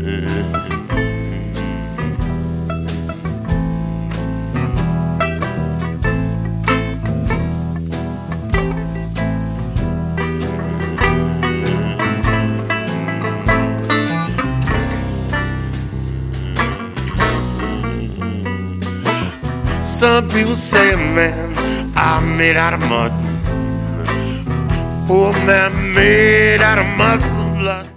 Some people say, man, I'm made out of mud. Poor man made out of muscle blood.